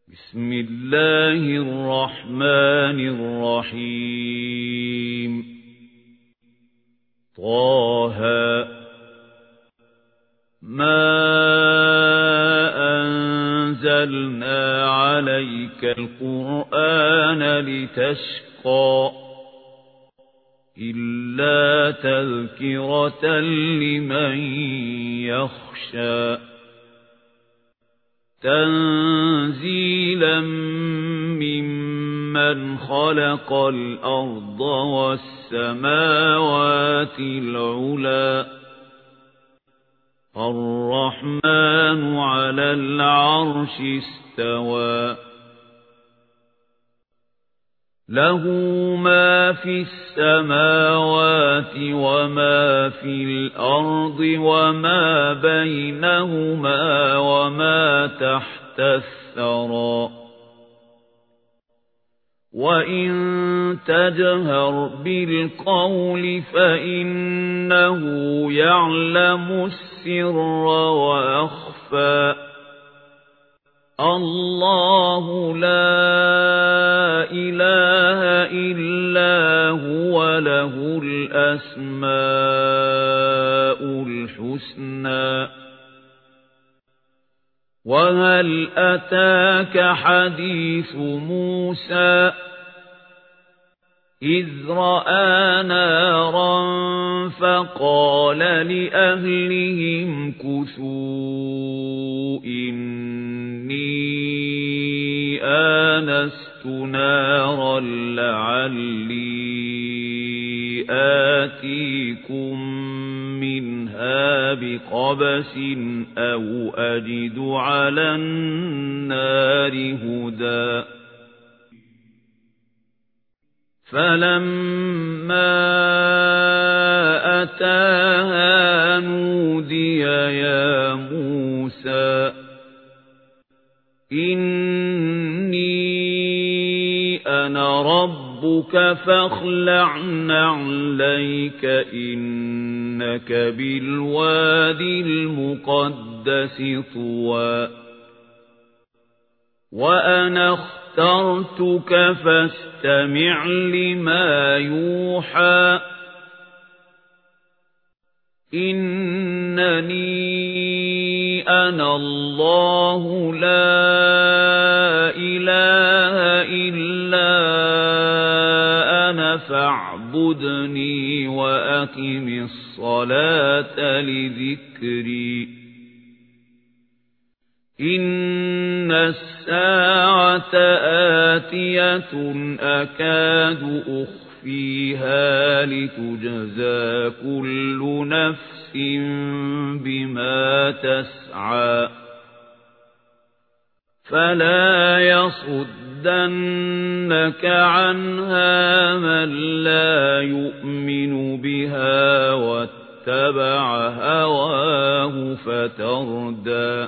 بسم الله الرحمن الرحيم طه ما أنزلنا عليك القرآن لتشقى إلا تذكرة لمن يخشى تنزيلا ممن خلق الأرض والسماوات العلى الرحمن على العرش استوى له ما في السماوات وما في الأرض وما بينهما وما تحت الثرى وإن تجهر بالقول فإنه يعلم السر وأخفى الله لا إله إلا هو له الأسماء الحسنى وهل أتاك حديث موسى إذ رأى نارا فقال لأهلهم كثوا إني آنست نارا لعلي آتيكم منها بقبس أو أجد على النار هدى فلما أتاها نودي يا موسى إني أنا ربك فاخلع نعليك إنك بالوادي المقدس طوى وأنا اخترتك فاستمع لما يوحى إنني أنا الله لا إله إلا أنا فاعبدني وأقم الصلاة لذكري إن الساعة آتية أكاد أخفيها لتجزى كل نفس بما تسعى فلا يصدنك عنها من لا يؤمن بها واتبع هواه فتردى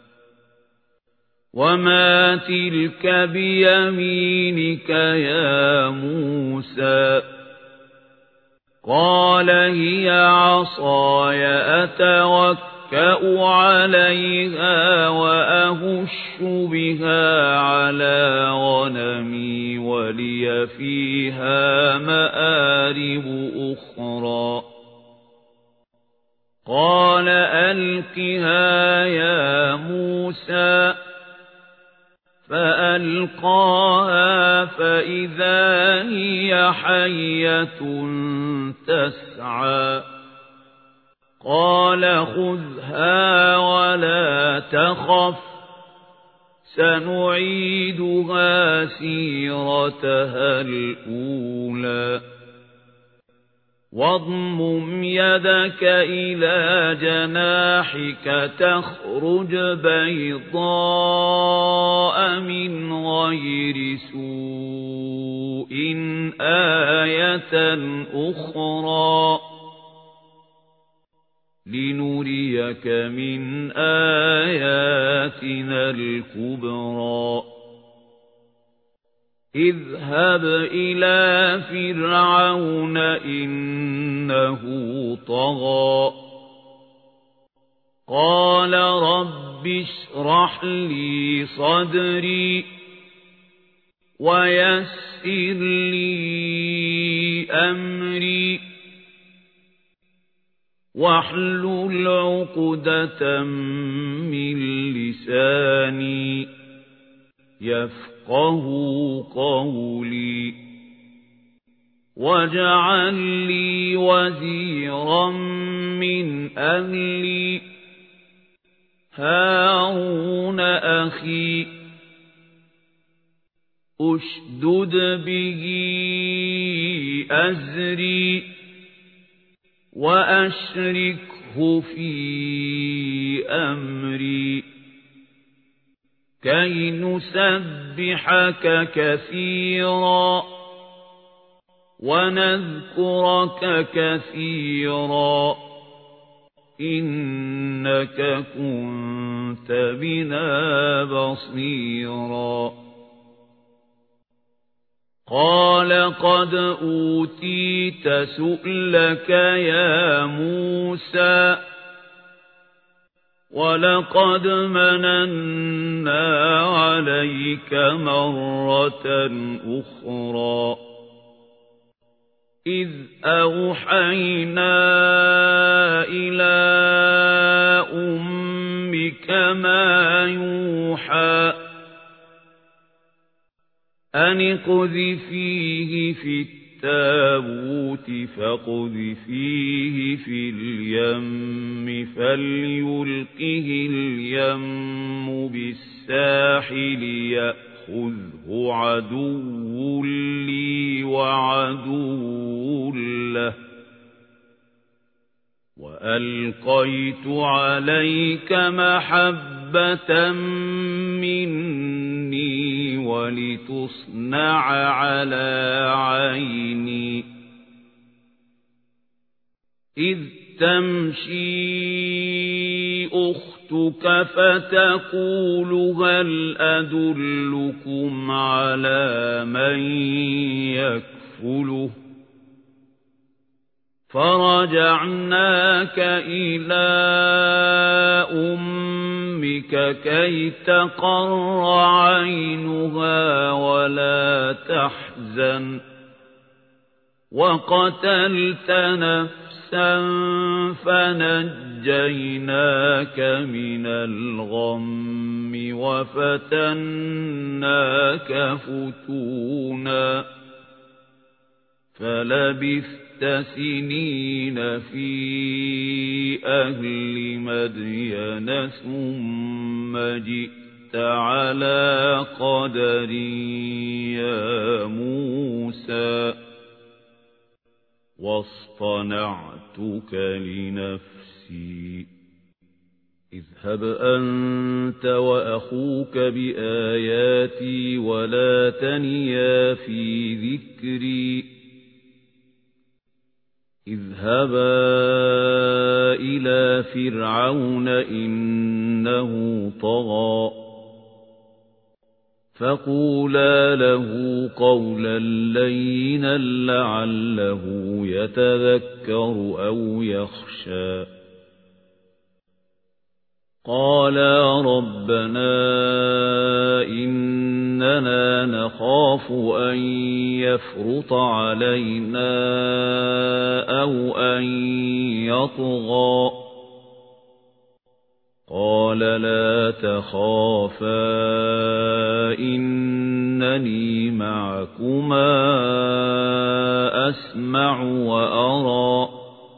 وما تلك بيمينك يا موسى قال هي عصاي أتوكأ عليها وأهش بها على غنمي ولي فيها مآرب أخرى قال ألقها يا موسى فألقاها فإذا هي حية تسعى قال خذها ولا تخف سنعيدها سيرتها الأولى واضمم يدك إلى جناحك تخرج بيضاء من غير سوء آية أخرى لنريك من آياتنا الكبرى اذهب إلى فرعون إنه طغى قال رب اشرح لي صدري ويسر لي أمري واحلل عقدة من لساني يفقه قولي واجعل لي وزيرا من أهلي هارون أخي أشدد به أزري وأشركه في أمري كي نسبحك كثيرا ونذكرك كثيرا إنك كنت بنا بصيرا قال قد أوتيت سؤلك يا موسى ولقد مننا عليك مرة أخرى إذ أوحينا إلى أمك ما يوحى أن اقذفيه في التابوت فاقذفيه في اليم فليلقه اليم بالساحل يأخذه عدو لي وعدو له وألقيت عليك محبة مني ولتصنع على عيني إذ تمشي أختك فتقول هل أدلكم على من يكفله فرجعناك إلى أمك كي تقر عينها ولا تحزن وقتلت نفسا فنجيناك من الغم وفتناك فتونا فلبثت سنين في أهل مدين ثم جئت على قدر يا موسى واصطنعتك لنفسي اذهب أنت وأخوك بآياتي ولا تنيا في ذكري اذهبا إلى فرعون إنه طغى فقولا له قولا لينا لعله يتذكر أو يخشى قالا ربنا إننا نخاف أن يفرط علينا أو أن يطغى قال لا تخافا إنني معكما أسمع وأرى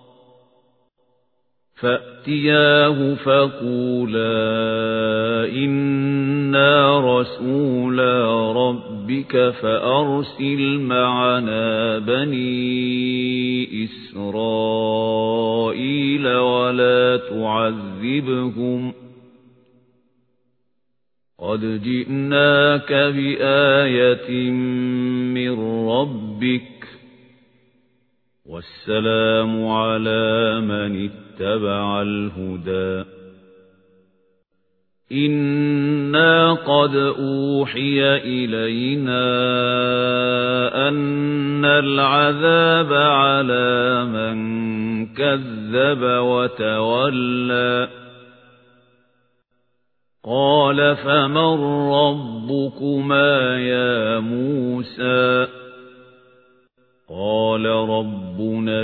فأتياه فقولا إنا رسولا ربك فأرسل معنا بني إسرائيل ولا تعذبهم قد جئناك بآية من ربك والسلام على من اتبع الهدى إنا قد أوحي إلينا أن العذاب على من كذب وتولى قال فمن ربكما يا موسى قال ربنا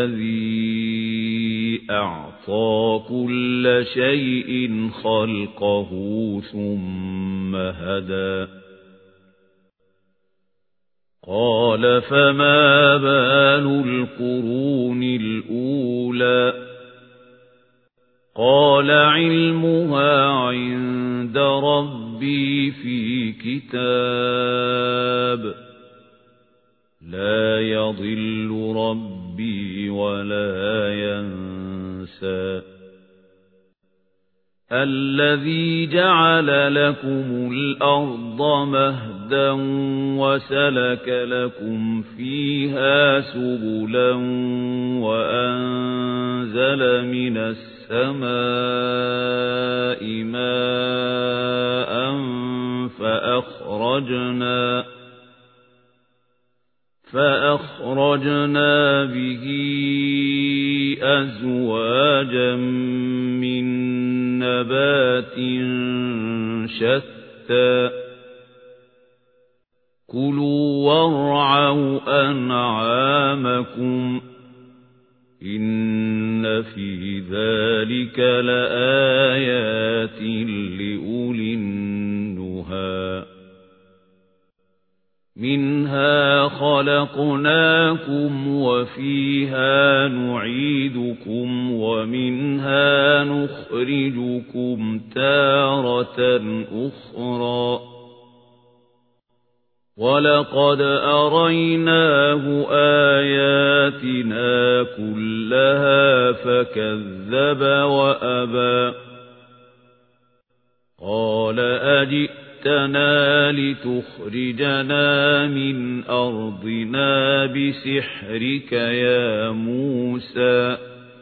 الذي أعطى كل شيء خلقه ثم هدى قال فما بال القرون الأولى قال علمها عند ربي في كتاب لا يضل ربي ولا ينسى الذي جعل لكم الأرض مهدا وسلك لكم فيها سبلا وأنزل من السماء ماء فأخرجنا به أزواجا من نبات شتى كلوا وارعوا أنعامكم إن في ذلك لآيات لأولي النهى منها خلقناكم وفيها نعيدكم ومنها نخرجكم تارة أخرى ولقد أريناه آياتنا كلها فكذب وأبى قال أجئتنا لتخرجنا من أرضنا بسحرك يا موسى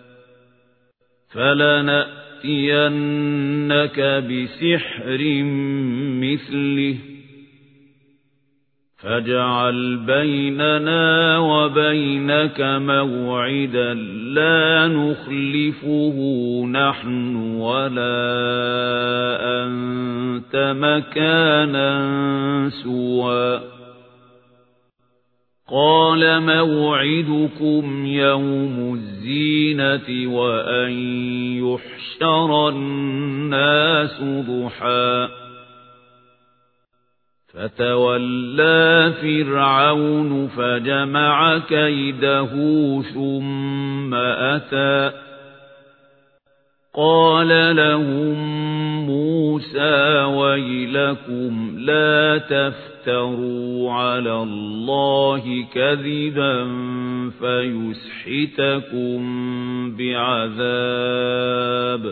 فلنأتينك بسحر مثله فاجعل بيننا وبينك موعدا لا نخلفه نحن ولا أنت مكانا سوى قال موعدكم يوم الزينة وأن يحشر الناس ضحى فتولى فرعون فجمع كيده ثم أتى قال لهم موسى ويلكم لا تفتروا على الله كذبا فيسحتكم بعذاب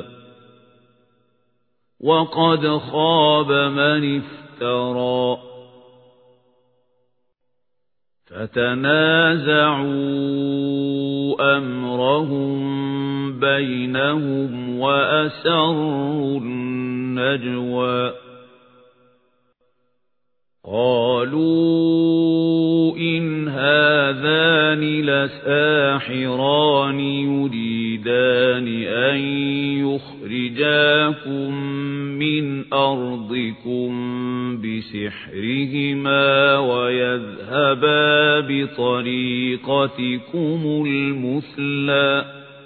وقد خاب من افترى فتنازعوا أمرهم بينهم وأسروا النجوى قالوا إن هذان لساحران يريدان أن يخرجاكم من أرضكم بسحرهما ويذهبا بطريقتكم المثلى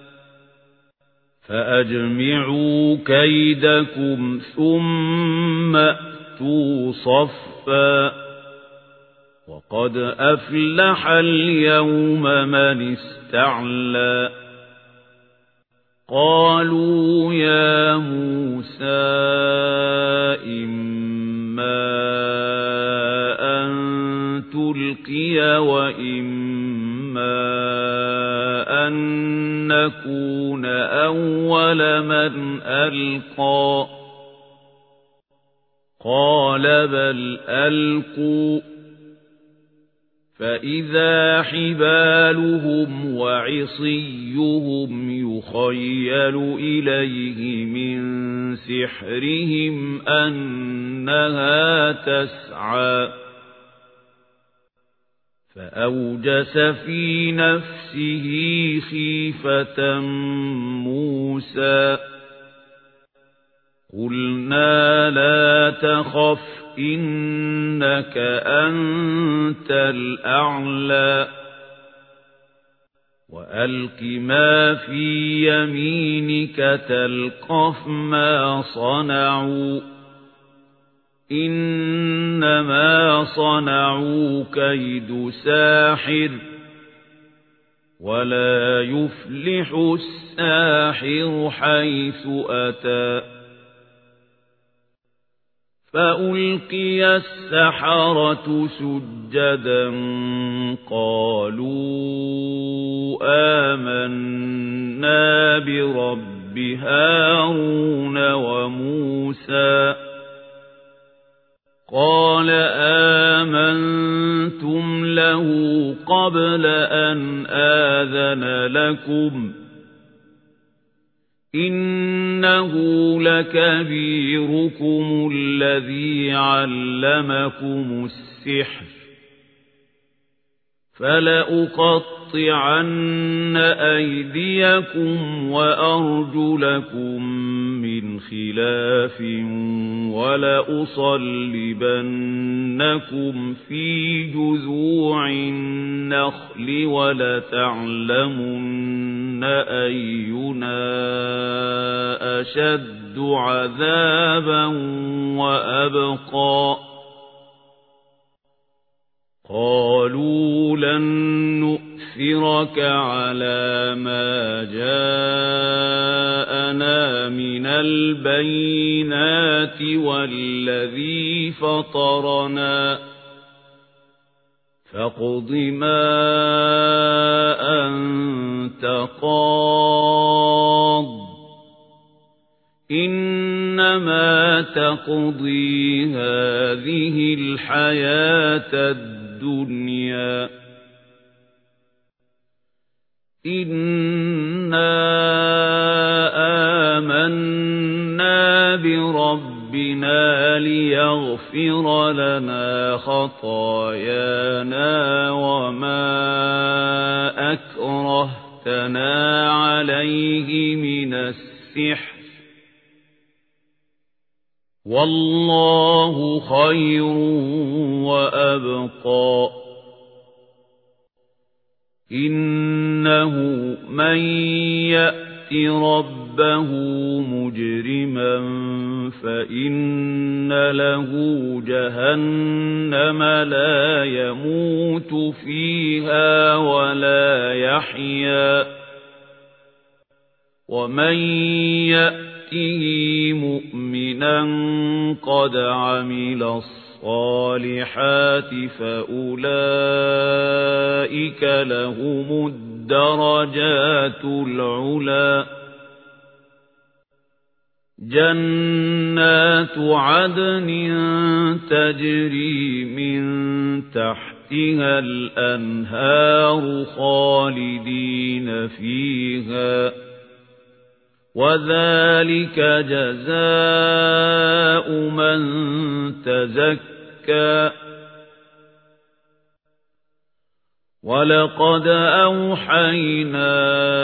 فأجمعوا كيدكم ثم أتوا صفا وقد أفلح اليوم من استعلى قالوا يا موسى إما أن تلقي وإما أن نكون أول من ألقى قال بل ألقوا فإذا حبالهم وعصيهم يخيل إليه من سحرهم أنها تسعى فأوجس في نفسه خيفة موسى قُلْنَا لَا تَخَفْ إِنَّكَ أَنْتَ الْأَعْلَى وَأَلْقِ مَا فِي يَمِينِكَ تَلْقَفْ مَا صَنَعُوا إِنَّمَا صَنَعُوا كَيْدُ سَاحِرٍ وَلَا يُفْلِحُ السَّاحِرُ حَيْثُ أَتَى فَأُلْقِيَ السَّحَرَةُ سُجَّدًا قَالُوا آمَنَّا بِرَبِّ هَارُونَ وَمُوسَى قَالَ آمَنْتُمْ لَهُ قَبْلَ أَنْ آذَنَ لَكُمْ إِنَّهُ لَكَبِيرُكُمُ الَّذِي عَلَّمَكُمُ السِّحْرَ فَلَأُقَطِّعَنَّ أَيْدِيَكُمْ وَأَرْجُلَكُمْ مِنْ خِلَافٍ وَلَأُصَلِّبَنَّكُمْ فِي جُذُوعِ النَّخْلِ وَلَتَعْلَمُنَّ أَيُّنَا أَشَدُّ عَذَابًا وَأَبْقَى قَالُوا لَن نُؤْثِرَكَ عَلَى مَا جَاءَنَا مِنَ الْبَيِّنَاتِ وَالَّذِي فَطَرَنَا فَاقْضِ مَا أَنْتَ قَاضٍ إِنَّمَا تَقْضِي هَذِهِ الْحَيَاةَ الدُّنْيَا إِنَّا آمَنَّا بِرَبِّنَا لِيَغْفِرَ لَنَا خَطَايَانَا وَمَا أَكْرَهْتَنَا عَلَيْهِ مِنَ السِّحْرِ وَاللَّهُ خَيْرٌ وَأَبْقَى إِنَّهُ مَن يَأْتِ رَبَّهُ مُجْرِمًا فَإِنَّ لَهُ جَهَنَّمَ لَا يَمُوتُ فِيهَا وَلَا يَحْيَىٰ وَمَن يَأْتِهِ مُؤْمِنًا قَدْ عَمِلَ الصَّالِحَاتِ فَأُولَئِكَ لَهُمُ الدَّرَجَاتُ الْعُلَى جَنَّاتُ عَدْنٍ تَجْرِي مِن تَحْتِهَا الْأَنْهَارُ خَالِدِينَ فِيهَا وَذَلِكَ جَزَاءُ مَن تَزَكَّى وَلَقَدْ أَوْحَيْنَا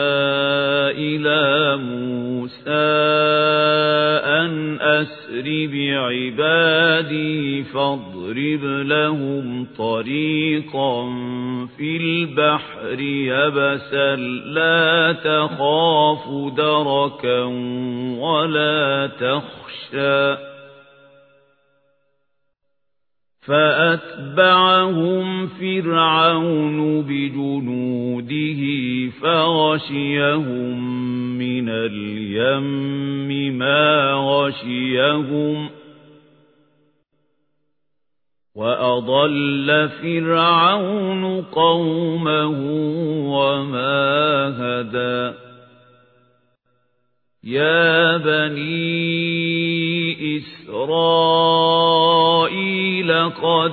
إِلَى مُوسَى أَنْ أَسْرِ بِعِبَادِي فَاضْرِبْ لَهُمْ طَرِيقًا فِي الْبَحْرِ يَبَسًا لَّا تَخَافُ دَرَكًا وَلَا تَخْشَىٰ فَأَتْبَعَهُمْ فِرْعَوْنُ بِجُنُودِهِ فَغَشِيَهُم مِّنَ الْيَمِّ مَا غَشِيَهُمْ وَأَضَلَّ فِرْعَوْنُ قَوْمَهُ وَمَا هَدَىٰ يَا بَنِي إِسْرَائِيلَ قَدْ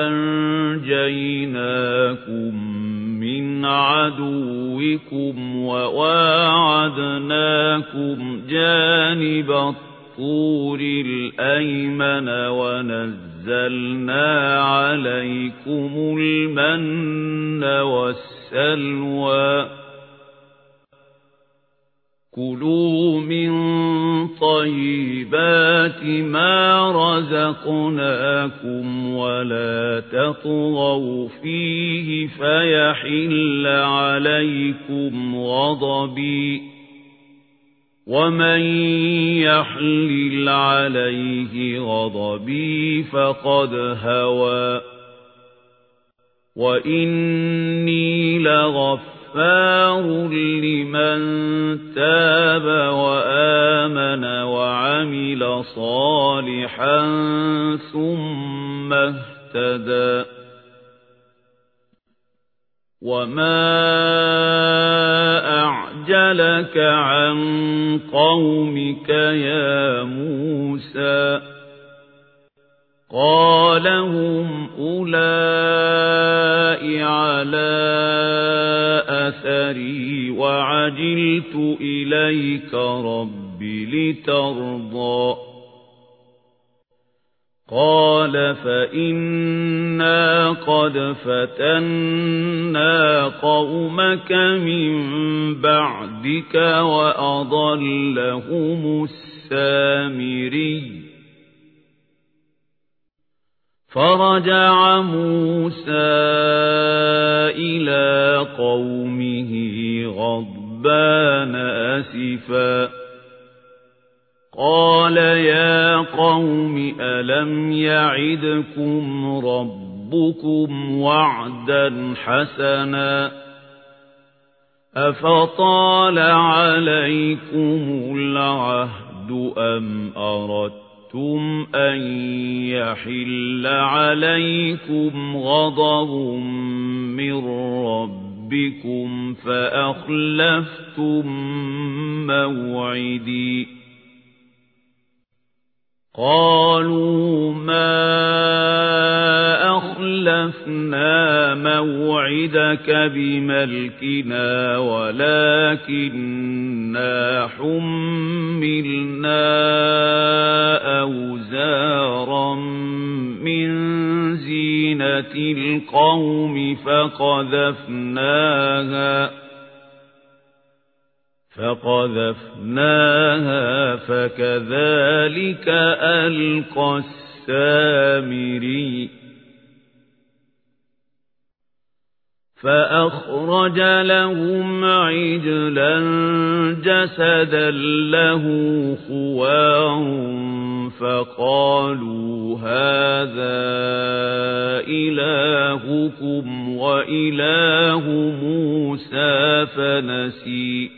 أَنْجَيْنَاكُمْ مِنْ عَدُوِّكُمْ وَوَاعَدْنَاكُمْ جَانِبَ الطُّورِ الْأَيْمَنَ وَنَزَّلْنَا عَلَيْكُمُ الْمَنَّ وَالسَّلْوَىٰ كُلُوا مِن طَيِّبَاتِ مَا رَزَقْنَاكُمْ وَلَا تَطْغَوْا فِيهِ فَيَحِلَّ عَلَيْكُمْ غَضَبِي وَمَن يَحْلِلْ عَلَيْهِ غَضَبِي فَقَدْ هَوَى وَإِنِّي لَغَفَّارٌ لِّمَن تَابَ وَآمَنَ وَعَمِلَ صَالِحًا ثُمَّ اهْتَدَى وَمَا أَعْجَلَكَ عَن قَوْمِكَ يَا مُوسَى قَالَ هُمْ أُولَاءِ عَلَى أَثَرِي وَعَجِلْتُ إِلَيْكَ رَبِّ لِتَرْضَى قَالَ فَإِنَّا قَدْ فَتَنَّا قَوْمَكَ مِن بَعْدِكَ وَأَضَلَّهُمُ السَّامِرِيُّ فرجع موسى إلى قومه غضبان أسفا قال يا قوم ألم يعدكم ربكم وعدا حسنا أفطال عليكم العهد أم أردتم أن يحل عليكم غضب من ربكم فأخلفتم موعدي قالوا ما أخلفنا موعدك بملكنا ولكننا حملنا أوزارا من زينة القوم فقذفناها فكذلك ألقى السامري فأخرج لهم عجلا جسدا له خوار فقالوا هذا إلهكم وإله موسى فنسي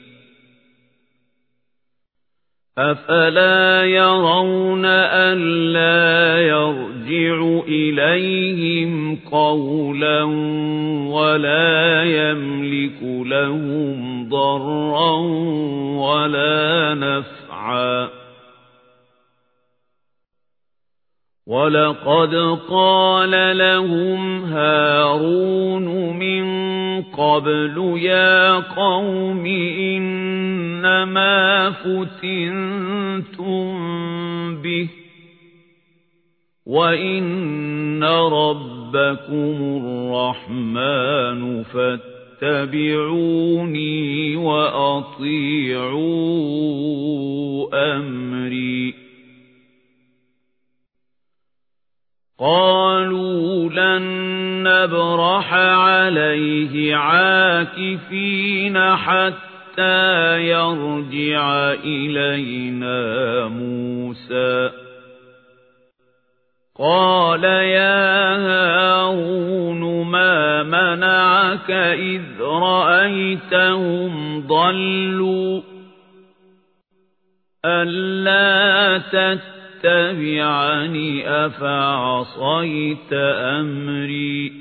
أفلا يرون ألا يرجع إليهم قولا ولا يملك لهم ضرا ولا نفعا ولقد قال لهم هارون من قبل يا قوم إنما فتنتم به وإن ربكم الرحمن فاتبعوني وأطيعوا أمري قالوا لن نبرح عليه عاكفين حتى يرجع إلينا موسى قال يا هارون ما منعك إذ رأيتهم ضلوا ألا تتبعني أفعصيت أمري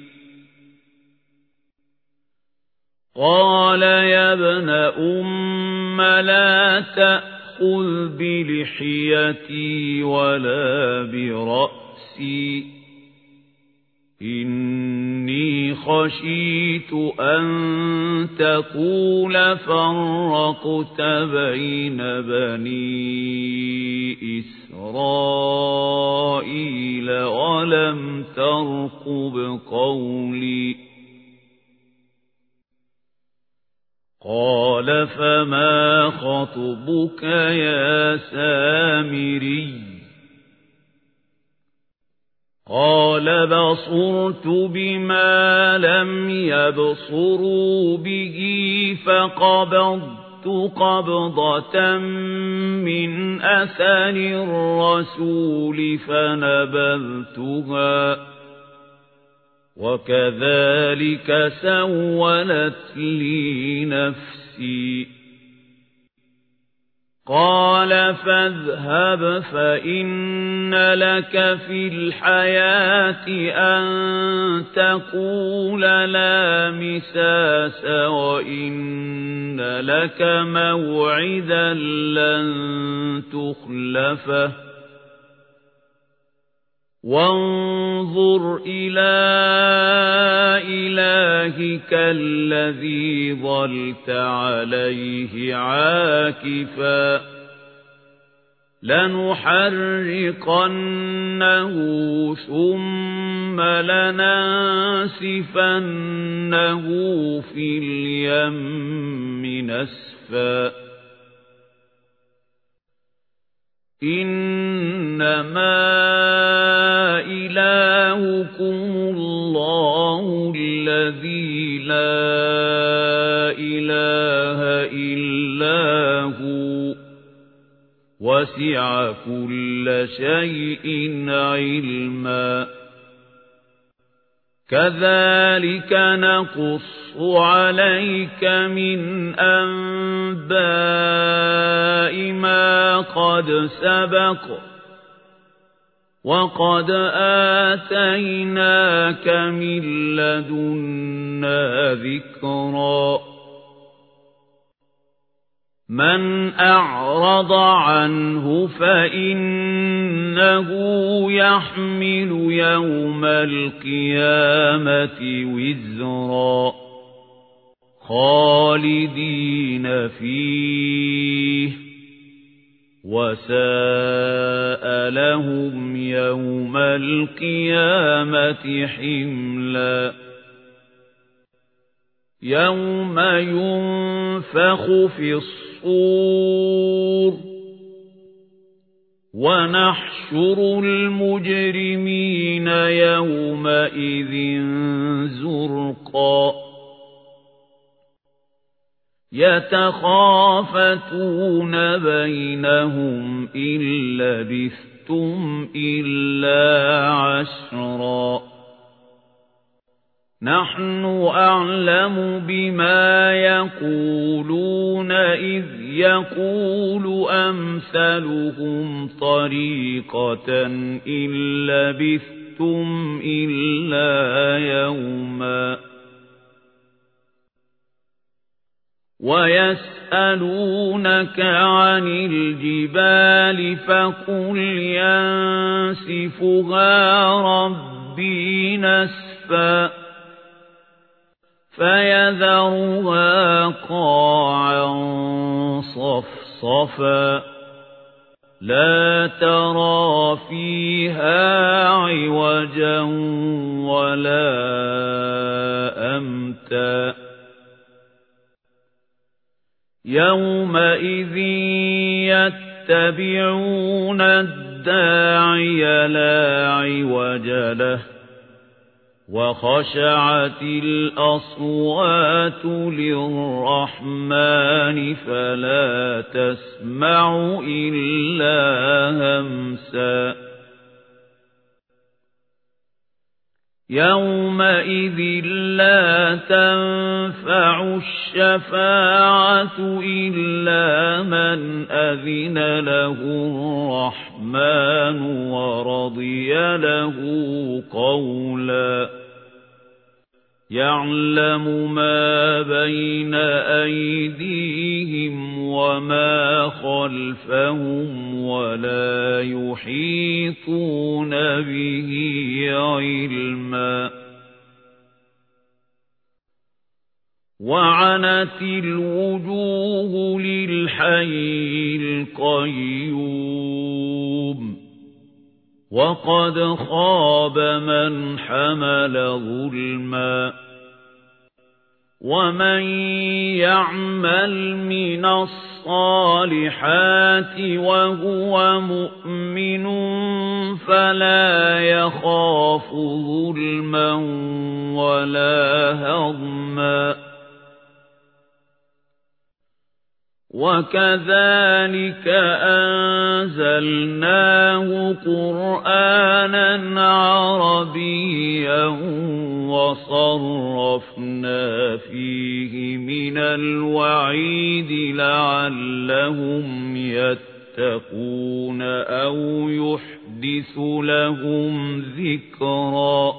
قال يا ابن أم لا تأخذ بلحيتي ولا برأسي إني خشيت أن تقول فرقت بين بني إسرائيل ولم ترقب قولي قال فما خطبك يا سامري قال بصرت بما لم يبصروا به فقبضت قبضة من أثر الرسول فنبذتها وكذلك سولت لي نفسي قال فاذهب فإن لك في الحياة أن تقول لا مساس وإن لك موعدا لن تخلفه وانظر إلى إلهك الذي ظلت عليه عاكفا لنحرقنه ثم لننسفنه في اليم نسفا إنما إلهكم الله الذي لا إله إلا هو وسع كل شيء علما كذلك نقص عليك من أنباء ما قد سبق وقد آتيناك من لدنا ذكرا من أعرض عنه فإنه يحمل يوم القيامة وزرا خالدين فيه وساء لهم يوم القيامة حملا يوم ينفخ في الصور ونحشر المجرمين يومئذ زرقا يتخافتون بينهم إن لبثتم إلا عشرا نحن أعلم بما يقولون إذ يقول أمثلهم طريقة إن لبثتم إلا يوما ويسألونك عن الجبال فقل ينسفها ربي نسفا فيذرها قاعا صفصفا لا ترى فيها عوجا ولا أمتا يومئذ يتبعون الداعي لا عوج له وخشعت الأصوات للرحمن فلا تسمع إلا همسا يومئذ لا تنفع الشفاعة إلا من أذن له الرحمن ورضي له قولا يعلم ما بين أيديهم وما خلفهم ولا يحيطون به علما وعنت الوجوه للحي القيوم وقد خاب من حمل ظلما ومن يعمل من الصالحات وهو مؤمن فلا يخاف ظلما ولا هضما وكذلك أنزلناه قرآنا عربيا وصرفنا فيه من الوعيد لعلهم يتقون أو يحدث لهم ذكرا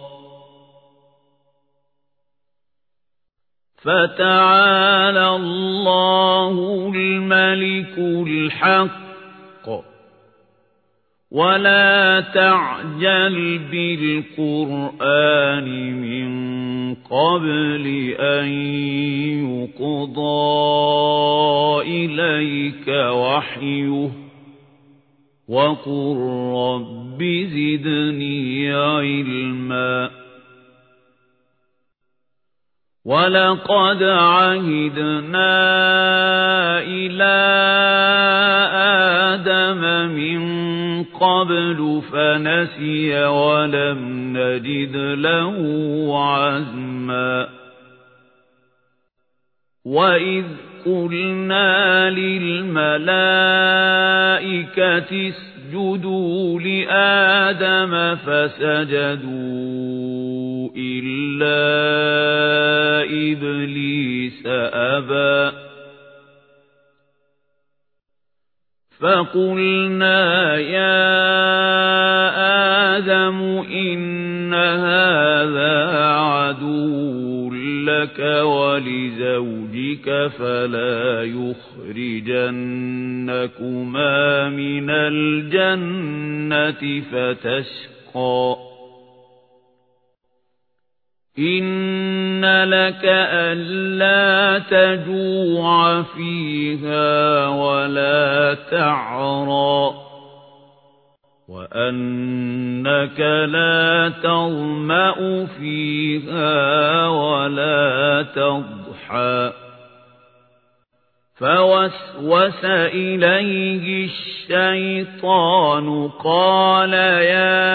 فتعالى الله الملك الحق ولا تعجل بالقرآن من قبل أن يقضى إليك وحيه وقل رب زدني علما ولقد عهدنا إلى آدم من قبل فنسي ولم نجد له عزما وإذ قلنا للملائكة اسجدوا لآدم فسجدوا إلا إبليس أبى فقلنا يا آدم إن هذا عدو لك ولزوجك فلا يخرجنكما من الجنة فتشقى إن لك ألا تجوع فيها ولا تعرى وأنك لا تظمأ فيها ولا تضحى فوسوس إليه الشيطان قال يا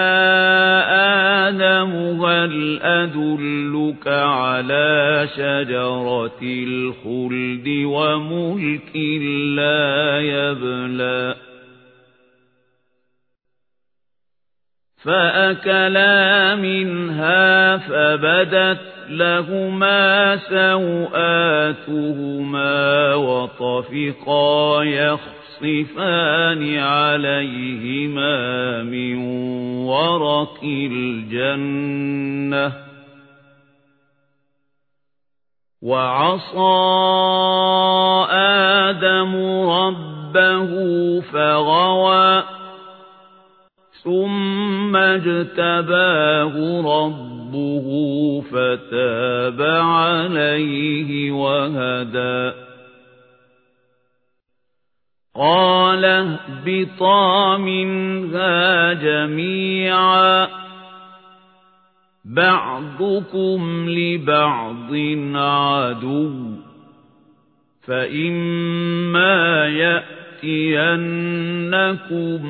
آدم هل أدلك على شجرة الخلد وملك لا يبلى فأكلا منها فبدت لهما سوآتهما وطفقا يخصفان عليهما من ورق الجنة وعصى آدم ربه فغوى ثم اجتباه ربه فتاب عليه وهدى قال اهبطا منها جميعا بعضكم لبعض عدو فإما يأتينكم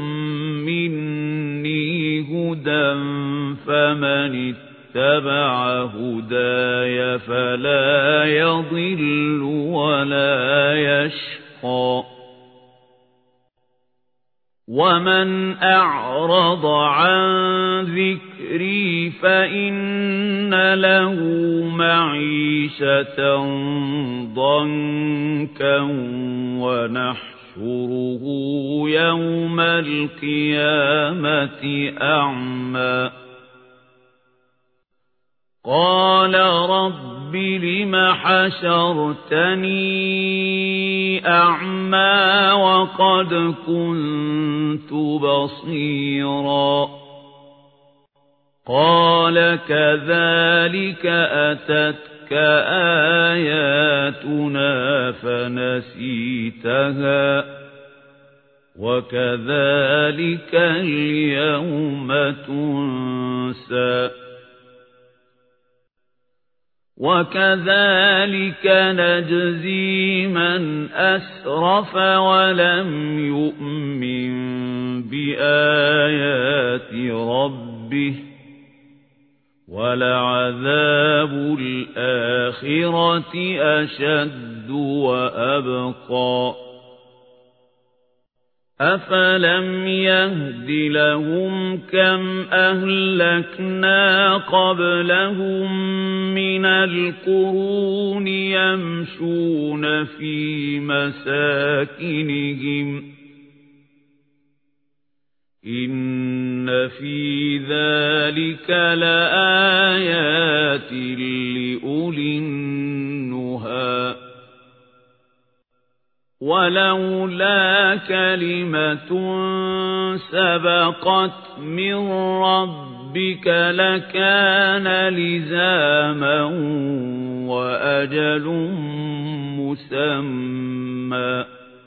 مني هدى فمن اتبع هداي فلا يضل ولا يشقى ومن أعرض عن ذكري فإن له معيشة ضنكا ونحشره يوم القيامة أعمى قال رب لم حشرتني أعمى وقد كنت بصيرا قال كذلك أتتك آياتنا فنسيتها وكذلك اليوم تنسى وكذلك نجزي من أسرف ولم يؤمن بآيات ربه ولعذاب الآخرة أشد وأبقى أفلم يهد لهم كم أهلكنا قبلهم من القرون يمشون في مساكنهم إن في ذلك لآيات لأولي النهى ولولا كلمة سبقت من ربك لكان لزاما وأجل مسمى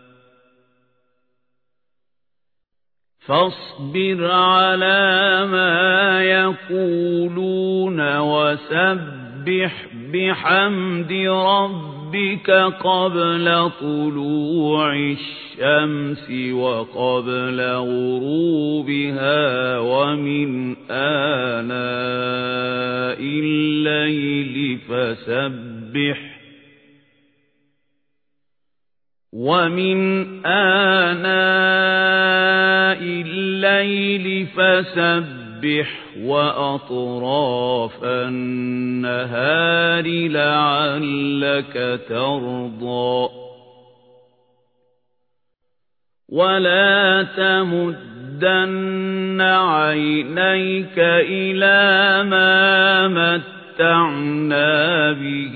فاصبر على ما يقولون وسبح بحمد ربك قبل طلوع الشمس وقبل غروبها ومن آناء الليل فسبح وأطراف النهار لعلك ترضى ولا تمدن عينيك إلى ما متعنا به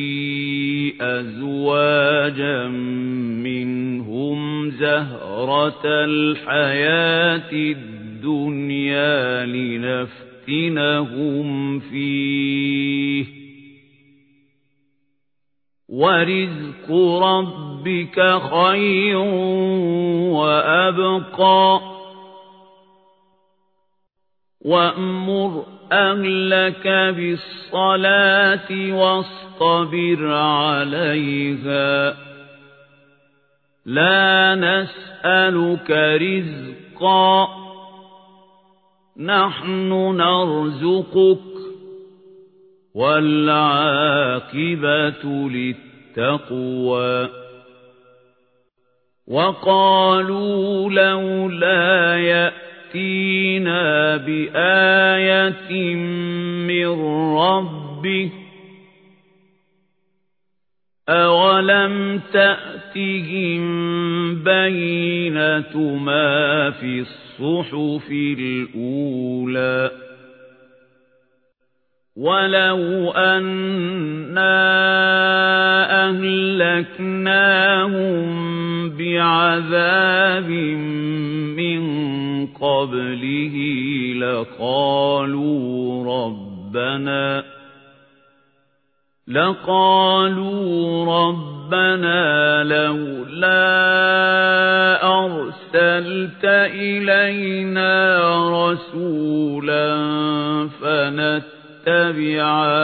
أزواجا منهم زهرة الحياة الدنيا لنفتنهم فيه ورزق ربك خير وأبقى وأمر أهلك بالصلاة واصطبر عليها لا نسألك رزقا نحن نرزقك والعاقبة للتقوى وقالوا لولا يأتينا بآية من ربه أولم تأتهم بينة ما في الصحف الأولى ولو أنا أهلكناهم بعذاب من قبله لقالوا ربنا لولا أرسلت إلينا رسولا فنتبع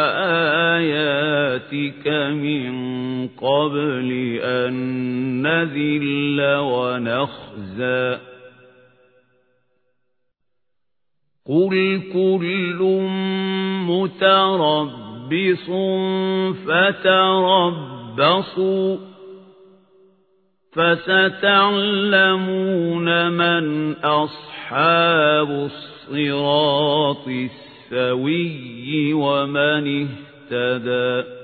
آياتك من قبل أن نذل ونخزى قل كل متربص فتربصوا فستعلمون من أصحاب الصراط السوي ومن اهتدى